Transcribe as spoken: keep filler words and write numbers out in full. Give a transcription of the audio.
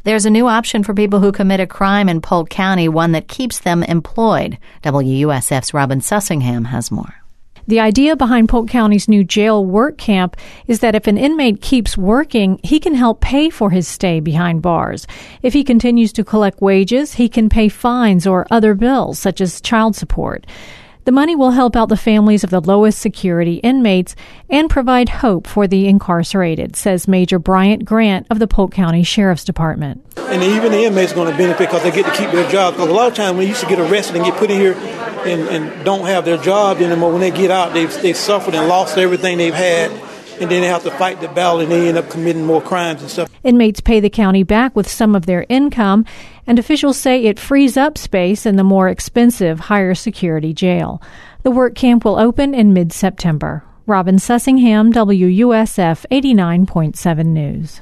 There's a new option for people who commit a crime in Polk County, one that keeps them employed. W U S F's Robin Sussingham has more. The idea behind Polk County's new jail work camp is that if an inmate keeps working, he can help pay for his stay behind bars. If he continues to collect wages, he can pay fines or other bills, such as child support. The money will help out the families of the lowest security inmates and provide hope for the incarcerated, says Major Bryant Grant of the Polk County Sheriff's Department. And even the inmates are going to benefit because they get to keep their jobs. Because a lot of times when they used to get arrested and get put in here and, and don't have their job anymore, when they get out, they've, they've suffered and lost everything they've had. And then they have to fight the battle, and they end up committing more crimes and stuff. Inmates pay the county back with some of their income, and officials say it frees up space in the more expensive, higher security jail. The work camp will open in mid-September. Robin Sussingham, W U S F eighty-nine point seven News.